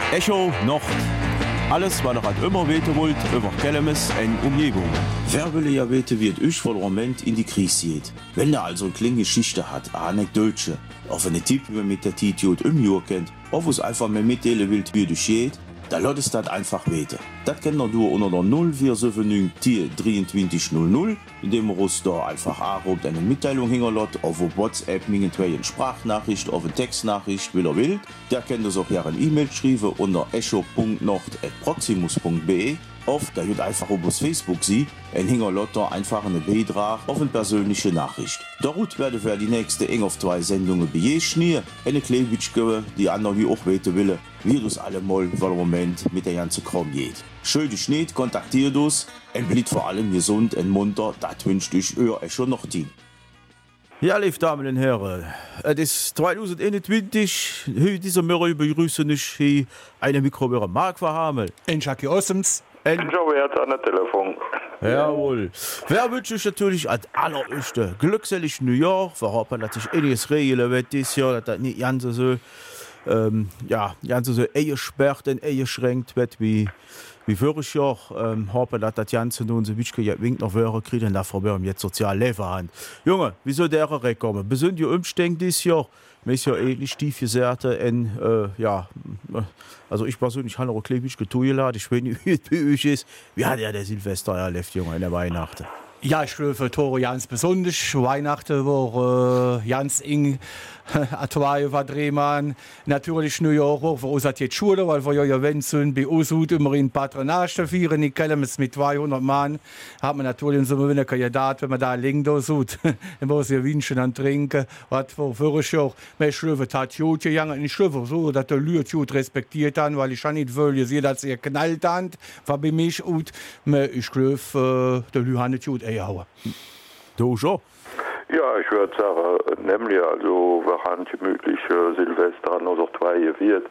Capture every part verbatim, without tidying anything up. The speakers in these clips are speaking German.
Echo Nord. Alles, was ihr halt immer weten wollt, über Kellemes und Umgebung. Wer will ja weten, wie es euch vor dem Moment in die Krise geht? Wenn ihr also eine kleine Geschichte hat, eine Anekdote, auf einen Tipp, wie man mit der Titiot umgehen kennt, auf was einfach mal mitteilen wollt, wie es geht, dann lasst es das einfach weten. Das könnt ihr nur unter der null vier sieben neun vier drei null null, indem ihr uns da einfach anruft, eine Mitteilung hinterlässt, auf WhatsApp, irgendwelche eine Sprachnachricht, auf eine Textnachricht, wie ihr wollt. Da könnt ihr auch ja eine E-Mail schreiben unter echo punkt nord at proximus punkt be. Oft, da wird einfach auf Facebook sie, ein Hingerlotter einfach einen Beitrag auf eine persönliche Nachricht. Dort werden wir die nächste eng auf zwei Sendungen begegnen, eine Klebitschke, die anderen wie auch weten will, wie das allemal vor dem Moment mit der ganzen Kram geht. Schön dich nicht, kontaktiert uns, und bleibt vor allem gesund und munter, das wünscht euch euer Echo Nord-Team. Ja, liebe Damen und Herren, es ist zwanzig einundzwanzig, heute dieser Morgen begrüße ich hier einen Mikrobürer Marc Verhamel. Und Jackie Ossems. Und Joe an der Telefon. Jawohl. Wer wünscht euch natürlich als allererste glückselig New York, verhoffen, dass sich einiges regeln wird dieses Jahr, dass das nicht ganz so, ähm, ja, ganz so eingesperrt und eingeschränkt wird wie, wie voriges Jahr. Ähm, hoffen, dass das Ganze nun so wichtig ja winkt noch wäre, kriegen und dafür wir jetzt sozial leben haben. Junge, wie soll der herkommen? Besonders die Umstände dieses Jahr. Mir ist ja ähnlich tief gesagt, und, äh, ja, also ich persönlich habe auch klebisch geteilt, ich weiß nicht, wie es bei euch ist. Wie hat ja der Silvester erlebt, Junge, in der Weihnachten? Ja, ich glaube, für Tore ganz besonders. Weihnachten war äh, ganz eng. Atwaie war Drehmann. Natürlich New York auch, wo uns jetzt Schule, weil wir ja wenn sind, bei uns immer in Patronage feiern. Ich kenne es mit zweihundert Mann. Hat man natürlich so einen Kandidat, wenn man da liegt, da sieht. Dann muss ich wünschen und trinken. Was für voriges Jahr. Ich glaube, das hat gut gegangen. Ich glaube so, dass der Leute gut respektiert haben, weil ich schon nicht will, ich sehe, dass sie geknallt haben. War bei mir gut. Ich glaube, der Leute hat nicht gut eingehauen. Du schon? Ja, ich würde sagen, nämlich, also, wir haben gemütlich äh, Silvester noch zwei wird.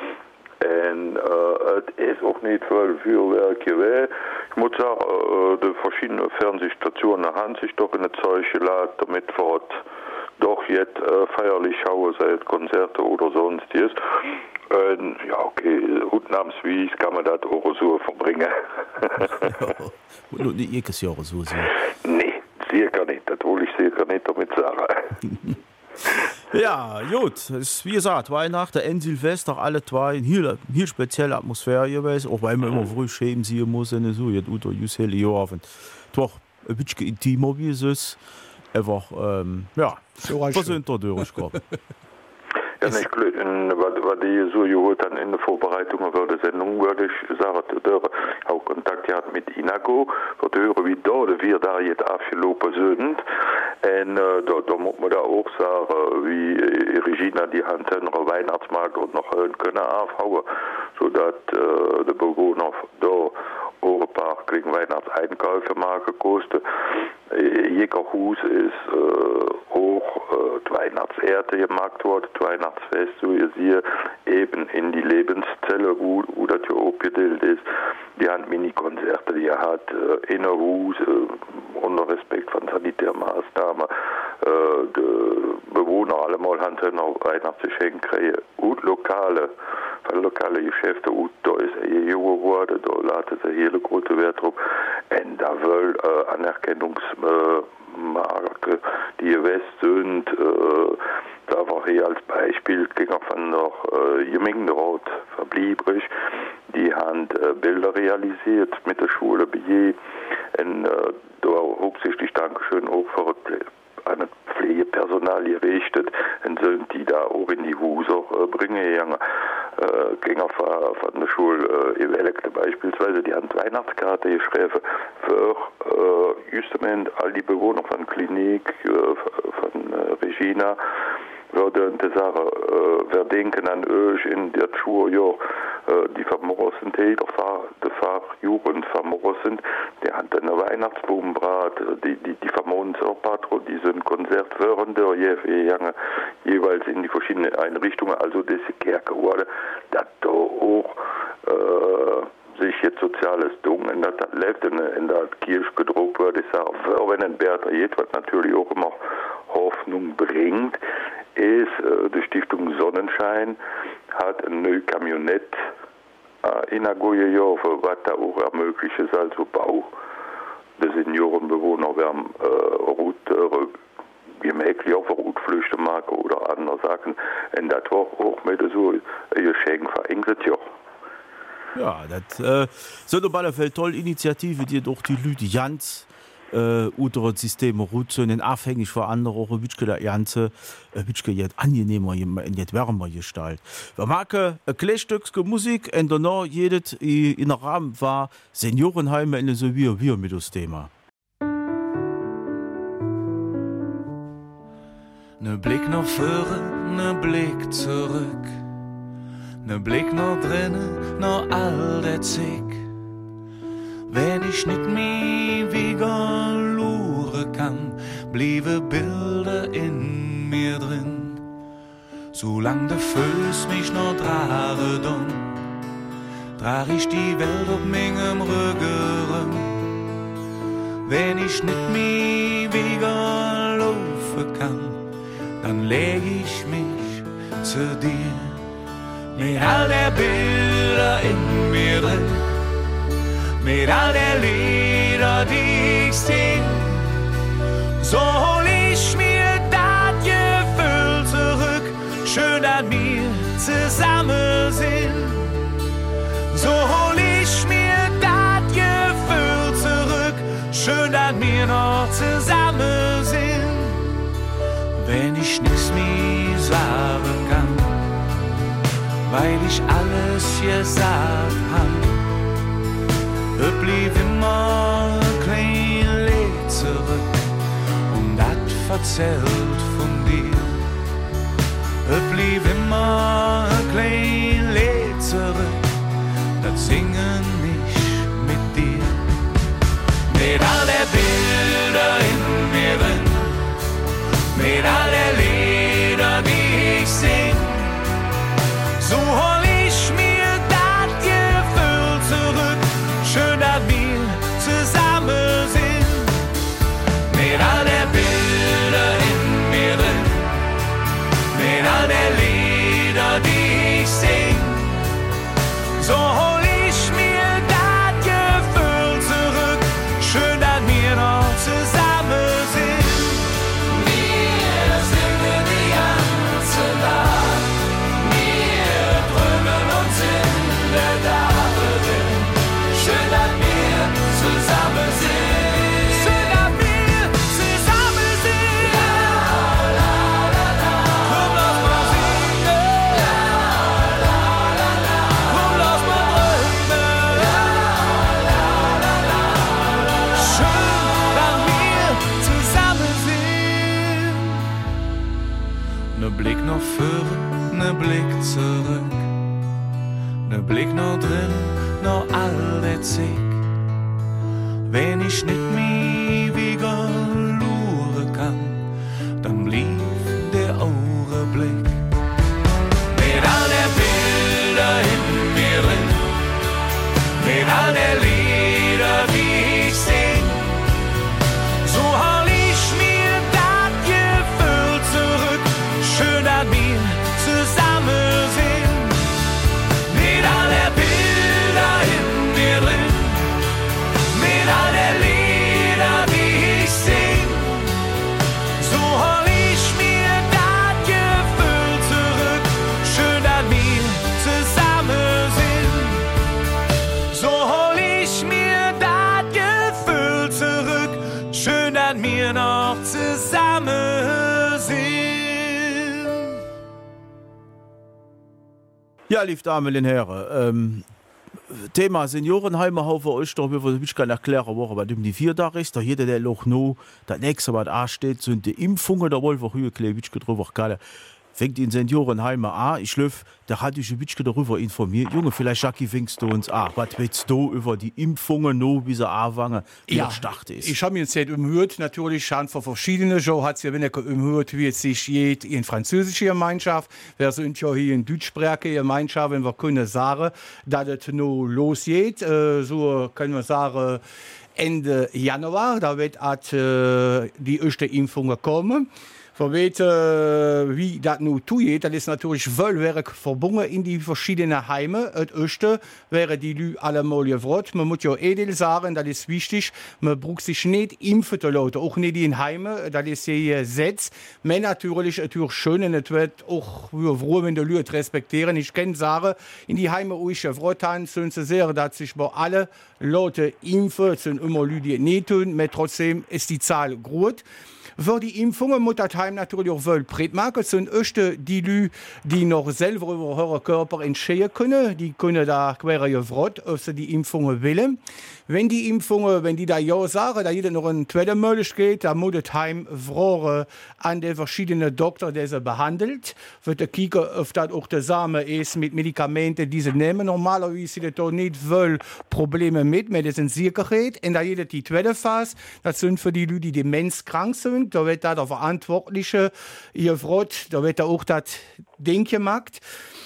Und äh, es ist auch nicht viel Feuerwerk gewesen. Ich muss sagen, äh, die verschiedenen Fernsehstationen haben sich doch eine Zeug geladen, damit wir doch jetzt äh, feierlich schauen, sei es Konzerte oder sonstiges. Und ja, okay, ausnahmsweise kann man das auch so verbringen. Ja, und nicht jedes Jahr so sein. Nee. Sicher nicht, das will ich sicher nicht damit sagen. Ja, gut, es ist wie gesagt, Weihnachten und Silvester, alle zwei, hier, hier spezielle Atmosphäre gewesen, auch weil man immer früh schämen sehen muss, und so, jetzt unter just helle Jahr, doch ein bisschen intimer wie es ist, einfach, ähm, ja, was sind da durchgekommen. Ja, nicht glück, was die so gehört dann in der Vorbereitung für die Sendung, würde ich sagen, ich habe Kontakt gehabt mit Inago, für die hören, wie da wir da jetzt abgelaufen sind. Und äh, da, da muss man da auch sagen, wie Regina die Hand in den Weihnachtsmarkt und noch können aufhauen, sodass äh, der Bewohner da auch ein paar kriegen Weihnachtseinkäufe machen gekostet. Jeder Haus ist äh, auch äh, die Weihnachtserde gemacht worden, das Weihnachtsfest, so ihr seht, eben in die Lebenszelle, wo, wo das ja abgebildet ist. Die haben Mini-Konzerte, die hat äh, in der Haus, äh, unter Respekt von Sanitärmaßnahmen, äh, die Bewohner allemal haben sie noch Weihnachtsgeschenke kriegen. Und lokale, von lokale Geschäfte, und da ist er hier geworden, da ladet er hier eine große Wert drauf. Und da will äh, Anerkennungsmarke, die ihr West sind, äh, da war hier als Beispiel, ging auch von noch äh, Jemingnerot verbliebrig, die haben äh, Bilder realisiert mit der Schule B J. Und äh, da hauptsächlich Dankeschön auch für ein Pflegepersonal gerichtet und sind die da auch in die Häuser äh, bringen gegangen. Äh, ging auf von der Schule äh, Evelekte beispielsweise, die haben Weihnachtskarte geschrieben für äh, justament all die Bewohner von Klinik, äh, von äh, Regina, würden sagen, äh, wer denken an euch in der Schule, ja, äh, die vermorsen, die der Fachjugend vermorsen, der hat eine Weihnachtsblumenbrat, die, die, die vermosen auch Patro, die sind Konzertführende, je, jeweils in die verschiedenen Einrichtungen, also diese Kerke wurde, dass da auch äh, sich jetzt soziales Dung in der lebt in, in der Kirche gedruckt wird, ich sage, wenn ein Bertha geht, was natürlich auch immer Hoffnung bringt, ist, äh, die Stiftung Sonnenschein hat eine neue Kamionette äh, in der goje Jahre, was da auch ermöglicht ist, also Bau der Seniorenbewohner werden äh, Route gemächlich auf Routflüchte machen oder andere Sachen. Und das war auch mit so ein Geschenk verängert, ja. Ja, das äh, sind auf alle Fälle tolle Initiative, die doch die Leute ganz äh, unter Systeme Routen abhängig von anderen auch ein bisschen der Ernte, ein bisschen jetzt angenehmer, jetzt wärmer gestaltet. Wir machen ein kleines Musik und danach jedes in der Rahmen war Seniorenheime in so wie wir mit das Thema. Ne Blick nach vorn, ne Blick zurück, ne Blick nach drinnen, nach all der Zick. Wenn ich nicht mehr wieder luren kann, bliebe Bilder in mir drin. Solang der Fuß mich noch trage, dann trag ich die Welt auf meinem Rücken. Wenn ich nicht mehr wieder laufen kann, dann leg ich mich zu dir. Mit all der Bilder in mir drin, mit all der Lieder, die ich sing, so hol ich mir das Gefühl zurück, schön, dass wir zusammen sind. So hol ich mir das Gefühl zurück, schön, dass wir noch zusammen sind. Wenn ich nichts mehr sagen kann, weil ich alles gesagt hab, blieb immer ein klein Lied zurück und das verzählt von dir. Blieb immer ein klein Lied zurück, das singen ich mit dir. Mit all der Bilder in mir drin, mit all der Lieder, die ich sing, so hol ich mir das Gefühl zurück, schön, dass wir zusammen sind. Mit all der Bilder in mir drin, mit all der Lieder, die ich sing, so hol ich mir das Gefühl zurück, schön, dass wir noch zusammen sind. Wir singen die ganze Nacht, wir drücken uns in der Dachrinne, schön, dass wir zusammen sind. Schön, dass wir zusammen sind. La, la, la, la. Komm, lass mal singen. La, la, la, la. Komm, lass mal drücken. La, la, la, la. Schön, dass wir zusammen sind. Ne Blick nach vorn, ne Blick zurück, ne Blick nach drin, noch all der Zick. Wenn ich nicht mehr wieder luren kann, dann blieb der Augenblick. Mit all der Bilder in mir drin, mit all der Lieder, die ich sing, so hol ich mir das Gefühl zurück, schön, dass wir zusammen sind. Mit all der Bilder in mir drin, mit all der Lieder, die ich sing, so hol ich mir das Gefühl zurück, schön, dass wir zusammen sind. So hol ich mir das Gefühl zurück, schön, dass wir noch zusammen sind. Ja, liebe Damen und Herren, ähm, Thema Seniorenheime haufe euch doch, wie ich kann erklären, wo aber die vier da ist, da jeder, der noch no, der nächste, was da steht, sind die Impfungen, da wollen wir hier klebig drüber gerade. Fängt in Seniorenheime an, ich löf, da hatte ich ein bisschen darüber informiert. Junge, vielleicht, Jackie, fängst du uns an. Was willst du über die Impfungen noch, wie sie anfangen, wie Ja, der Start ist? ich habe mir jetzt umgehört, natürlich schon von verschiedenen, so hat es ja weniger umgehört, wie es sich geht in französischer Gemeinschaft. Wir sind ja hier in deutschsprachiger Gemeinschaft, wenn wir können sagen, dass es noch losgeht. Äh, so können wir sagen, Ende Januar, da wird halt, äh, die erste Impfungen kommen. Für weten, wie das nun tut, das ist natürlich Wöllwerk verbunden in die verschiedenen Heime. Das erste wäre die Lü allemal gefragt. Man muss ja edel sagen, das ist wichtig. Man braucht sich nicht impfen zu lassen, auch nicht in Heime. Das ist ja Gesetz. Aber natürlich, natürlich schön, und es wird auch froh, wenn die Leute respektieren. Ich kann sagen, in die Heime, wo ich gefragt habe, sind sie sehr, dass sich bei allen Leuten impfen. Es sind immer Leute, die es nicht tun, aber trotzdem ist die Zahl groß. Für die Impfungen muss das Heim natürlich auch wohl breit machen. Es sind erst die Leute, die noch selber über ihren Körper entscheiden können. Die können da quer gefragt, ob sie die Impfungen wollen. Wenn die Impfungen, wenn die da ja sagen, da jeder noch eine zweite Möglichkeit, dann muss das Heim fragen an den verschiedenen Doktor, der sie behandelt. Wird der kicken, ob das auch zusammen ist mit Medikamenten, die sie nehmen. Normalerweise sind das nicht wohl Probleme mit, aber das sind Sicherheit. Und da jeder die zweite Phase, das sind für die Leute, die demenzkrank sind. Da wird da der Verantwortliche gefragt, da wird da auch das Ding gemacht.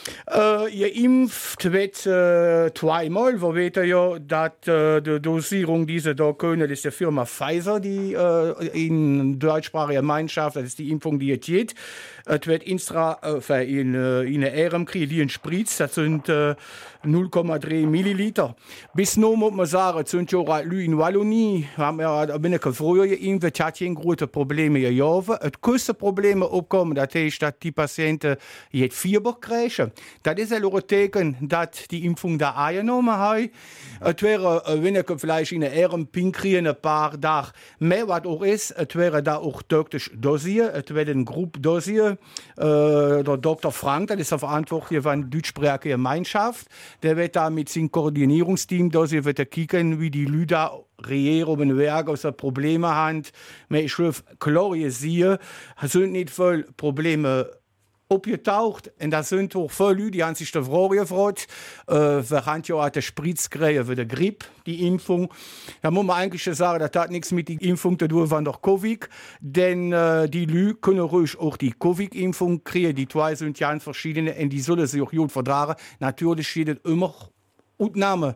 Äh, ihr impft wird äh, zweimal, wo wird ja, dass äh, die Dosierung diese da können, das ist die Firma Pfizer, die äh, in deutschsprachiger Gemeinschaft, das ist die Impfung, die es geht. Es wird instra, äh, in, äh, in der Ärem kriegen, die in Spritz, das sind äh, null Komma drei Milliliter. Bis nun muss man sagen, es sind ja auch Leute in Wallonie, haben ja ein bisschen früher geimpft, hat keine großen Probleme gehabt. Es können Probleme aufkommen, das heißt, dass die Patienten jetzt Fieber kriegen. Das ist ein Zeichen, dass die Impfung da angenommen haben. Es wäre, wenn ich vielleicht in der Ärem pinkriegen, ein paar Tage mehr, was auch ist, es wäre da auch doktisch dosiert, es wird eine Gruppe dosiert. Äh, der Doktor Frank, das ist der Verantwortliche von der deutschsprachigen Gemeinschaft, der wird da mit seinem Koordinierungsteam dosiert, wird er kicken, wie die Leute reagieren, wenn Werke aus Probleme haben. Aber ich will klar sehen, es sind nicht viele Probleme aufgetaucht. Und das sind auch viele Leute, die haben sich die Frage gefragt, äh, wir haben ja auch den Spritz gekriegt für die Grippe, die Impfung. Da muss man eigentlich sagen, das hat nichts mit der Impfung zu tun von der Covid. Denn äh, die Leute können ruhig auch die Covid-Impfung kriegen. Die zwei sind ja verschiedene und die sollen sich auch gut vertragen. Natürlich steht es immer Ausnahme.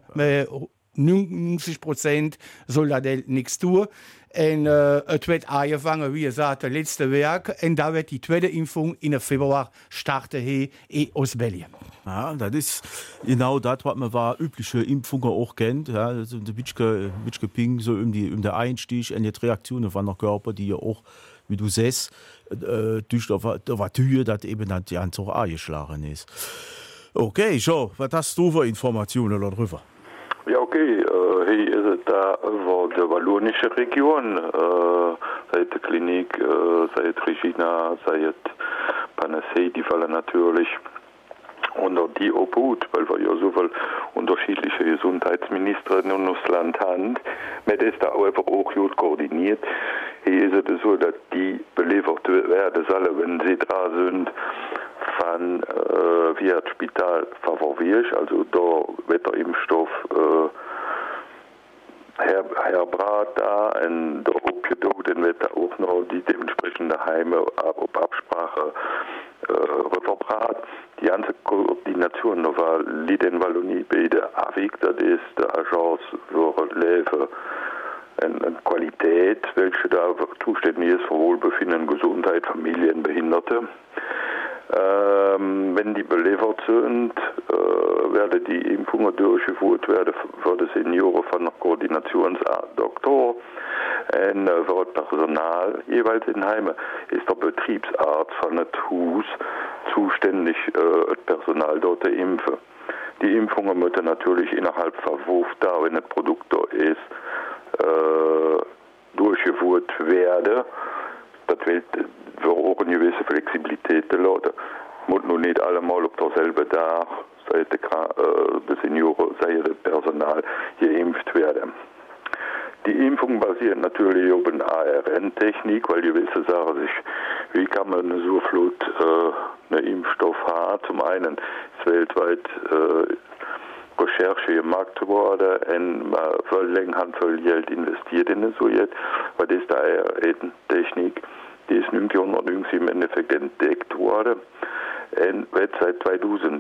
neunzig Prozent soll da nichts tun. Und äh, es wird angefangen, wie gesagt, das letzte Werk. Und da wird die zweite Impfung in Februar starten hier aus Belgien. Ja, das ist genau das, was man war übliche Impfungen auch kennt. Ja, also ein bisschen Ping, so um, die, um den Einstieg und die Reaktionen von der Körper, die ja auch, wie du siehst, äh, durch die Tür, dass eben das die Hand auch angeschlagen ist. Okay, so, was hast du für Informationen darüber? Ja, okay. Äh, hier ist es da über die wallonische Region, äh, sei es Klinik, äh, sei es Regina, sei es Panacea, die fallen natürlich unter die Obhut, weil wir ja so viele unterschiedliche Gesundheitsminister in unserem Land haben. Mit ist da einfach auch gut koordiniert. Hier ist es so, dass die beliefert werden sollen, wenn sie dran sind, von äh, via das Spital favorisiert, also da wird der Impfstoff äh, her, herbrat da und der abgedruckt, dann wird da auch noch die dementsprechenden Heime auf Absprache äh, verbrat. Die ganze Koordination da war liegt in Wallonie bei der A V I C, das ist die Agence für Leben und Qualität, welche da zuständig ist für Wohlbefinden, Gesundheit, Familien, Behinderte. Ähm, wenn die beliefert sind, äh, werden die Impfungen durchgeführt werden für die Senioren von der Koordinationsdoktor und äh, für das Personal jeweils in Heime ist der Betriebsarzt von dem Haus zuständig, äh, das Personal dort zu impfen. Die Impfungen müssen natürlich innerhalb von fünf Tagen, wenn das Produkt da ist, äh, durchgeführt werden. Das wird für auch eine gewisse Flexibilität der Leute. Muss nur nicht allemal auf derselben Tag, sei die, äh, die Senioren, sei das Personal, geimpft werden. Die Impfung basiert natürlich auf einer A R N-Technik, weil die gewisse Sache sich, wie kann man eine so Flut äh, eine Impfstoff haben. Zum einen ist weltweit äh, Recherche gemacht worden und man voll länger voll Geld investiert in so jetzt, weil das ist A R N-Technik. Die ist neunzehnhundertneunzig im Endeffekt entdeckt worden und wird seit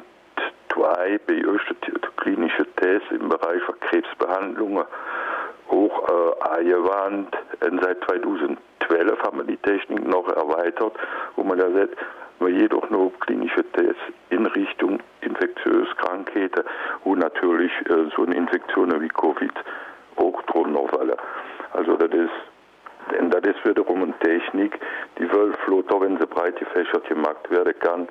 zweitausendzwei bei ersten klinischen Tests im Bereich von Krebsbehandlungen auch äh, angewandt. Seit zweitausendzwölf haben wir die Technik noch erweitert, wo man da sagt, man jedoch nur klinische Tests in Richtung infektiöse Krankheiten, wo natürlich äh, so eine Infektion wie Covid auch drunter fallen. Also das ist, denn das ist wiederum eine Technik, die Wölflotter, wenn sie breit gefächert gemacht werden kann,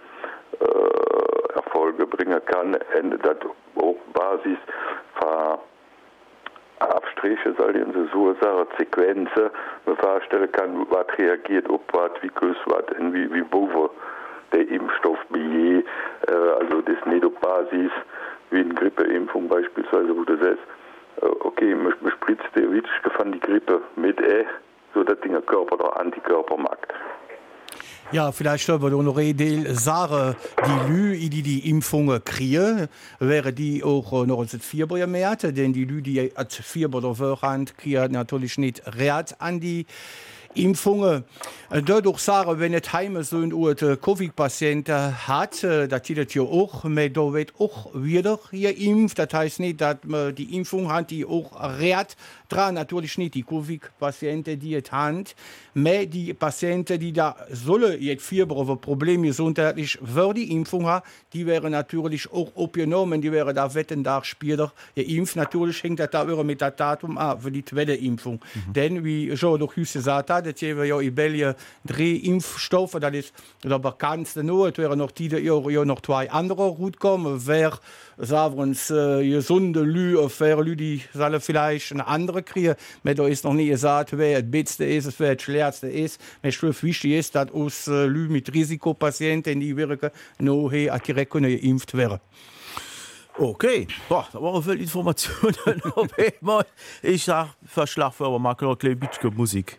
äh, Erfolge bringen kann, endet das auch Basis für Abstriche, soll in so Ursache Sequenzen, man vorstellen kann, was reagiert, ob was, wie groß was, wie, wie boven der Impfstoff wie je, äh, also das nicht auf Basis wie eine Grippeimpfung beispielsweise, wo du sagst, äh, okay, man, man spritzt der Witschke von die Grippe mit E, so dass der Körper oder Antikörper macht. Ja, vielleicht soll wir noch eine sagen, die Leute, die die Impfungen kriegen, wären die auch noch als Fieber gemerkt, denn die Leute, die als Fieber oder haben, kriegen natürlich nicht Rat an die Impfungen. Dadurch sagen, wenn es heim so ein Covid-Patienten hat, das ist das ja auch, aber da wird auch wieder geimpft. Das heißt nicht, dass man die Impfung hat, die auch Rat dran, natürlich nicht die Covid-Patienten, die es haben, aber die Patienten, die da sollen jetzt Fieber oder Probleme gesundheitlich für die Impfung haben, die wären natürlich auch aufgenommen, die wären da wetten da später geimpft. Natürlich hängt das da auch mit dem Datum ab, für die zweite Impfung. Mhm. Denn, wie schon durch Hüsse gesagt hat, das geben ja in Belgien drei Impfstoffe, das ist der bekannteste nur, es wären noch diese Jahre noch zwei andere gut kommen, wer, sagen wir uns, äh, gesunde Lü, faire Lü, die sollen vielleicht eine andere kriegen, aber da ist noch nie gesagt, wer das Beste ist, wer das Schlechteste ist. Was wichtig ist, dass aus äh, Lü mit Risikopatienten, die wirken, noch direkt geimpft werden. Okay, boah, da waren viele Informationen. Ich sag, Verschlag für aber mal noch ein bisschen Musik.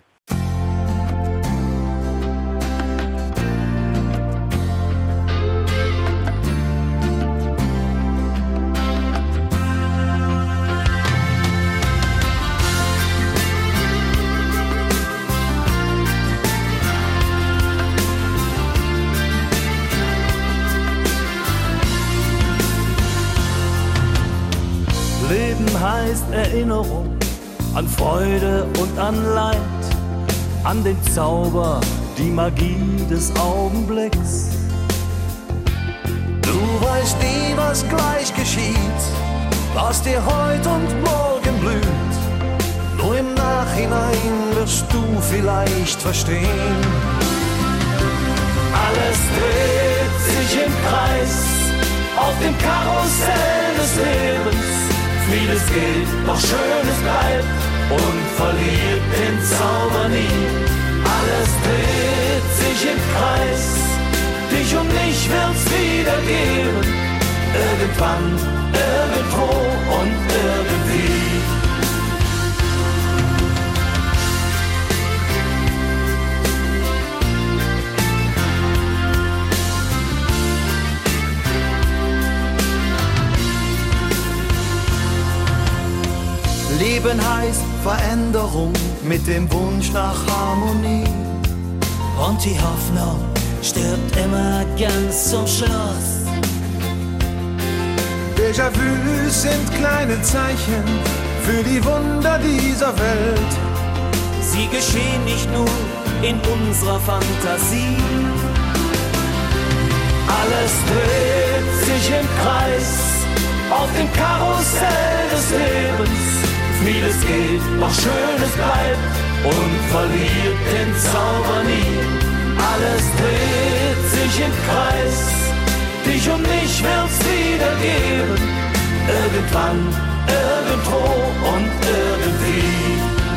Heißt Erinnerung an Freude und an Leid, an den Zauber, die Magie des Augenblicks. Du weißt nie, was gleich geschieht, was dir heut und morgen blüht. Nur im Nachhinein wirst du vielleicht verstehen. Alles dreht sich im Kreis auf dem Karussell des Lebens. Vieles geht, doch Schönes bleibt und verliert den Zauber nie. Alles dreht sich im Kreis, dich und mich wird's wieder geben. Irgendwann, irgendwo und irgendwie. Leben heißt Veränderung mit dem Wunsch nach Harmonie. Und die Hoffnung stirbt immer ganz zum Schluss. Déjà-vu sind kleine Zeichen für die Wunder dieser Welt. Sie geschehen nicht nur in unserer Fantasie. Alles dreht sich im Kreis auf dem Karussell des Lebens. Vieles geht, doch Schönes bleibt und verliert den Zauber nie. Alles dreht sich im Kreis, dich und mich wird's wieder geben. Irgendwann, irgendwo und irgendwie.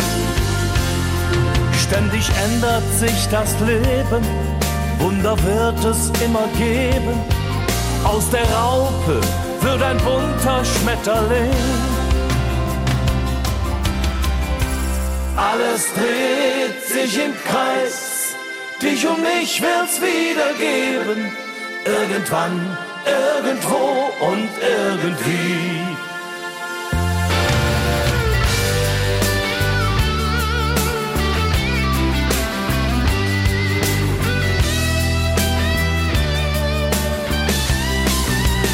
Ständig ändert sich das Leben, Wunder wird es immer geben. Aus der Raupe wird ein bunter Schmetterling. Alles dreht sich im Kreis, dich und mich wird's wieder geben. Irgendwann, irgendwo und irgendwie.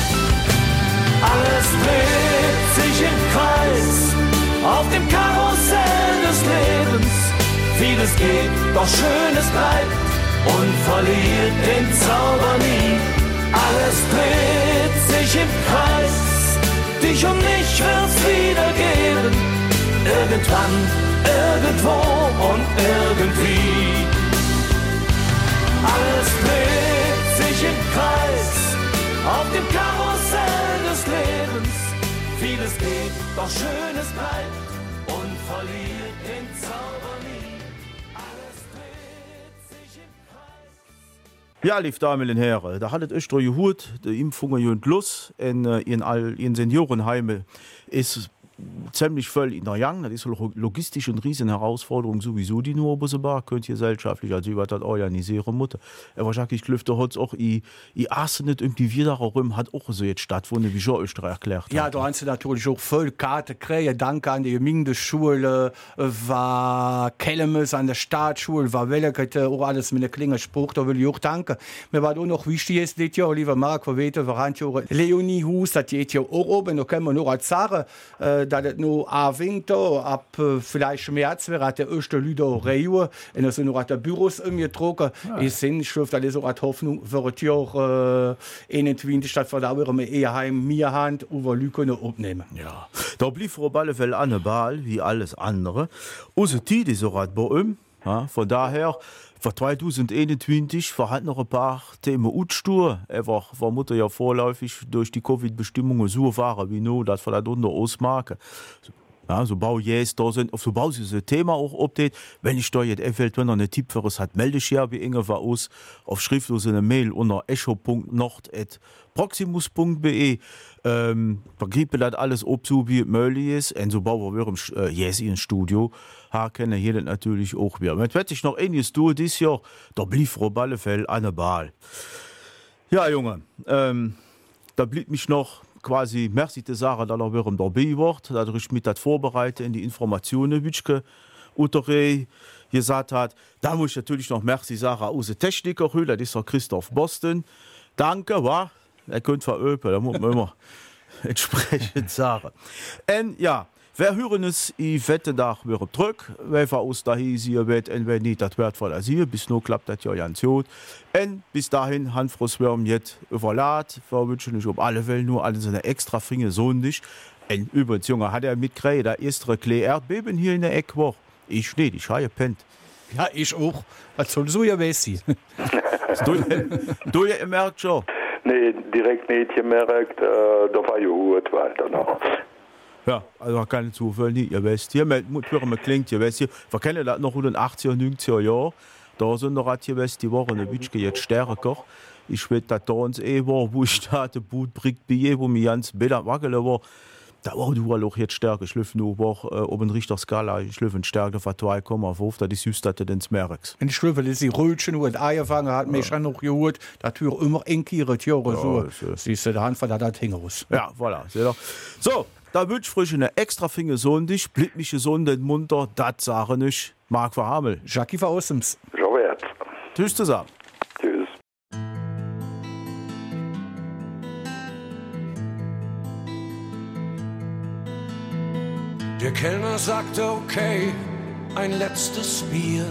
Alles dreht sich im Kreis, auf dem Karussell Vieles geht, doch Schönes bleibt und verliert den Zauber nie. Alles dreht sich im Kreis, dich und mich wird's wieder geben. Irgendwann, irgendwo und irgendwie. Alles dreht sich im Kreis auf dem Karussell des Lebens. Vieles geht, doch Schönes bleibt und verliert den Zauber nie. Alles dreht sich im Kreis. Ja, liebe Damen und Herren, da hattet euch doch gehört, die Impfungen sind los in, in all in Seniorenheime ist ziemlich voll in der Gang. Das ist logistisch eine riesen Herausforderung sowieso, die nur Bussebar könnt ihr gesellschaftlich, also über das organisieren muss. Aber wahrscheinlich klüfte hat auch i i Assen nicht irgendwie wieder herum hat auch so jetzt stattgefunden, wie schon euch erklärt hat. Ja, da hast du natürlich auch voll Karte kriegen. Danke an die Gemeindeschule, war Kellemes an der Staatsschule, war Wellekette, auch alles mit einem klingen Spruch, da will ich auch danken. Mir war auch noch wichtig ist, das Jahr, lieber Marc, wir weten, wir haben ja Leonie Hus, das geht ja auch oben, da können wir nur als sagen, äh, dass es noch ein Winter, ab äh, vielleicht März wäre, hat der erste Leute Reue, und das sind noch der Büros umgetrocken. Ja. Ich sehe, ich hoffe, das ist auch eine Hoffnung für das Jahr äh, einundzwanzig, dass wir da wieder mit eher heim mir Hand über Lücken aufnehmen. Ja, da blieb auf alle Fälle an der Ball, wie alles andere. Unsere Zeit ist auch bei ihm, ja, von daher, für zwanzig einundzwanzig verhalten noch ein paar Themen utstur. Einfach war Mutter ja vorläufig durch die Covid-Bestimmungen so waren wie nur, dass wir das unter ausmachen. Ja, so bau jetzt da sind, auf so bau sie das Thema auch update. Wenn ich da jetzt eventuell wenn noch eine Tipp für es hat, melde ich ja wie Inge war aus auf schriftlos eine Mail unter echo punkt nord at proximus punkt be. Ähm, vergrippe das alles ob so wie möglich ist. Und so bauen wir im äh, yes, in Studio. Ha kenne hier natürlich auch wieder. Mit werde ich noch einiges tun dieses Jahr, da blieb Frau Ballefell an der Ball. Ja, Junge, ähm, da blieb mich noch quasi merci te sagen, dass er wieder dabei wird, dass ich mit das vorbereite in die Informationen, wie Uterei gesagt hat. Da muss ich natürlich noch merci sagen, unsere Techniker, das ist der Christoph Boston. Danke, wa? Er könnte veröpen, da muss man immer entsprechend sagen. Und ja, wer hören es, ich wette da wieder zurück, wer aus dahin sie wird, und wenn nicht, das wird von hier, bis nur klappt das ja ganz gut. Und bis dahin, Hanfros Wärm jetzt überladen, wir wünschen euch um alle Welt nur alle seine extra Finger sondig. Und übrigens, Junge, hat er mitgekriegt, da ist ein kleines Erdbeben hier in der Ecke. Ich nicht, ich habe gepennt. Ja, ich auch. Was soll so ja wissen? du, du ja merkt schon. Nee, direkt nicht gemerkt, äh, da war ja gut weiter noch. Ja, also keine Zufall, nie, ihr wisst, hier mit Türme klingt, ihr wisst, hier, wir kennen das noch in den achtziger, neunziger Jahren, da sind noch, ihr wisst, die Woche, eine Bütschke jetzt stärker. Ich weiß, dass da uns eh war, wo ich da den Boot bringt, bei wo mir ganz Bilder wackeln war, da war du auch jetzt stärker, schlüpfen nur auch äh, oben Richter Skala, schlüpfen stärker von zwei Komma fünf, das ist just, dass du den merkst. Und ich schlüpfe, dass die Rötchen und Eier fangen, hat mich schon noch geholt, das tue immer enkiert, Jahre so. Siehst du, der Hand von der das hing raus. Ja, voilà, seht ihr. So. Da wünsch frisch eine extra Finger sondig, blieb mich gesund und munter, das sage ich, Marc Verhamel. Jackie Verausems. Robert. Tschüss zusammen. Tschüss. Der Kellner sagte okay, ein letztes Bier.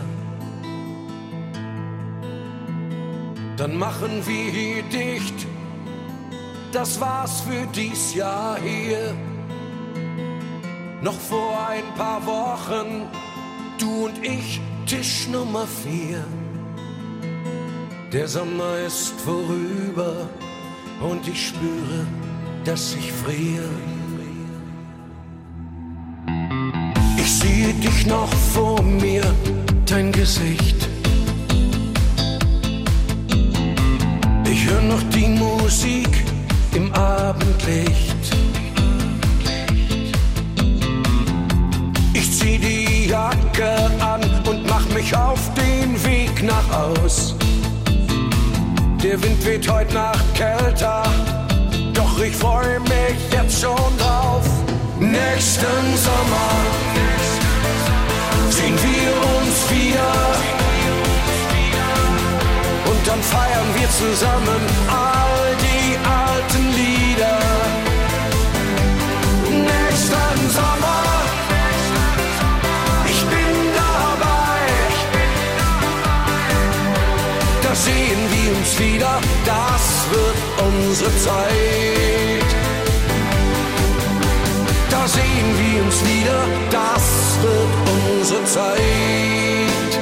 Dann machen wir hier dicht, das war's für dies Jahr hier. Noch vor ein paar Wochen, du und ich, Tisch Nummer vier. Der Sommer ist vorüber und ich spüre, dass ich friere. Ich sehe dich noch vor mir, dein Gesicht. Ich höre noch die Musik im Abendlicht. Ich zieh die Jacke an und mach mich auf den Weg nach Haus. Der Wind weht heute Nacht kälter, doch ich freu mich jetzt schon drauf. Nächsten Sommer sehen wir uns wieder und dann feiern wir zusammen all die alten Lieder. Nächsten Sommer, ich bin dabei, wird unsere Zeit. Da sehen wir uns wieder, das wird unsere Zeit.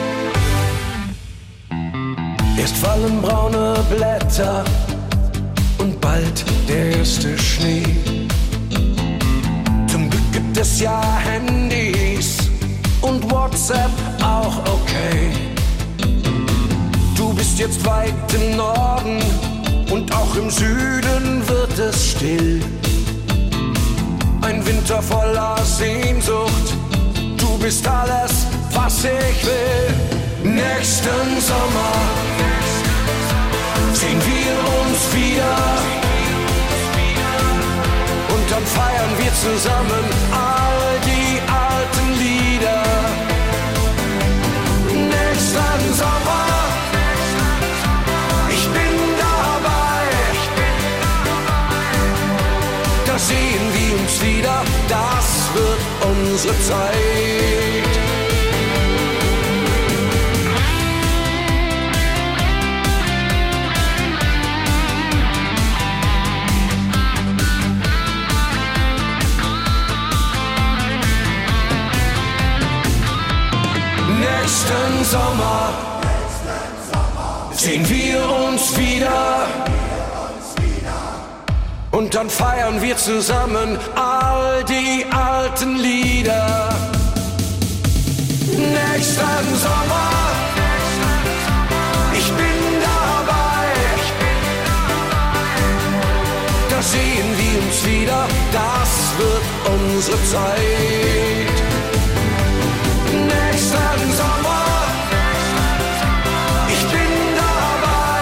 Erst fallen braune Blätter und bald der erste Schnee. Zum Glück gibt es ja Handys und WhatsApp auch okay. Du bist jetzt weit im Norden und auch im Süden wird es still. Ein Winter voller Sehnsucht, du bist alles, was ich will. Nächsten Sommer sehen wir uns wieder und dann feiern wir zusammen all die alten Lieder. Nächsten Sommer, ich bin dabei, da sehen wir uns wieder, das wird unsere Zeit. Nächsten Sommer sehen wir uns wieder und dann feiern wir zusammen all die alten Lieder. Nächsten Sommer, ich bin dabei, da sehen wir uns wieder, das wird unsere Zeit. Nächsten Sommer, ich bin dabei,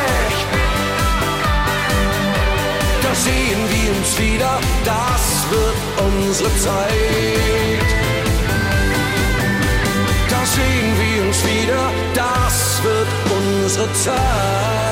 da sehen wir uns wieder, das wird unsere Zeit. Da sehen wir uns wieder, das wird unsere Zeit.